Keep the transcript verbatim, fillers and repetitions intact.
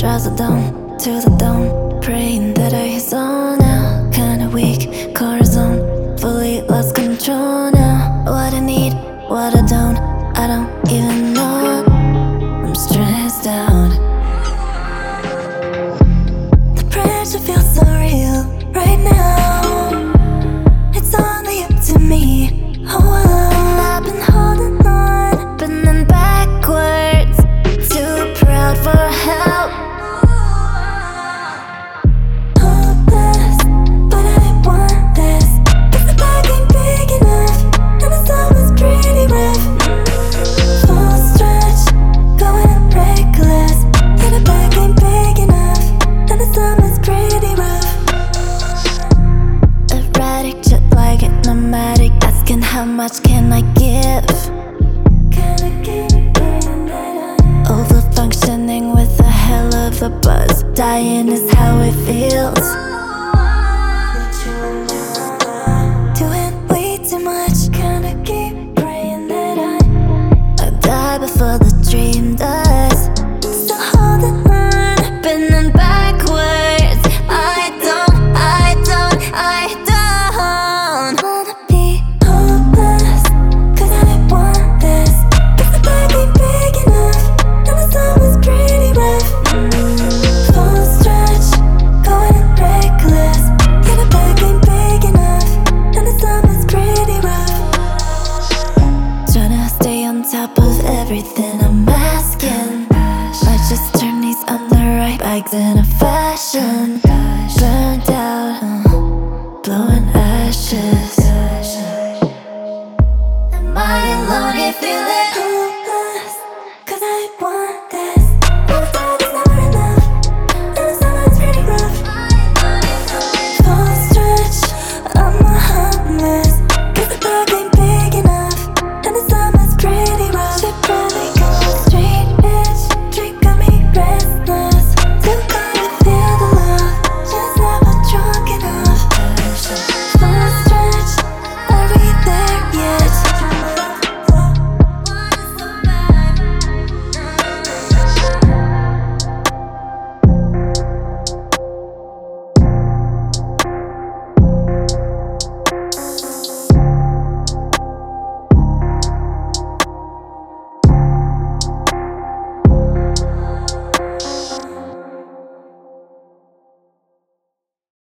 Drives the dawn to the dawn, praying that I zone out. Kinda weak, core zone, fully lost control now. What I need, what I don't, I don't even know. I'm stressed out. The pressure feels so real right now. It's only up to me. Oh, and I've been holding on, but then backwards. Too proud for help. Hopeless, but I want this. 'Cause the bag ain't big enough, and the song is pretty rough. Full stretch, going reckless. Yeah, the bag ain't big enough, and the song is pretty rough. Erratic, jet like it, nomadic, asking how much can I give? Can I give? Over-functioning with a hell of a buzz. Dying is how it feels. Doing way too much. Can I keep praying that I I die before the dream does? So holding on, bending backwards. I don't, I don't, I don't wanna be hopeless, 'cause I want this. 'Cause the bag ain't big enough, and the song is pretty rough. Full stretch, going reckless. Yeah, the bag ain't big enough, and the song is pretty rough. Tryna stay on top of everything I'm asking. Might just turn these on the right bags and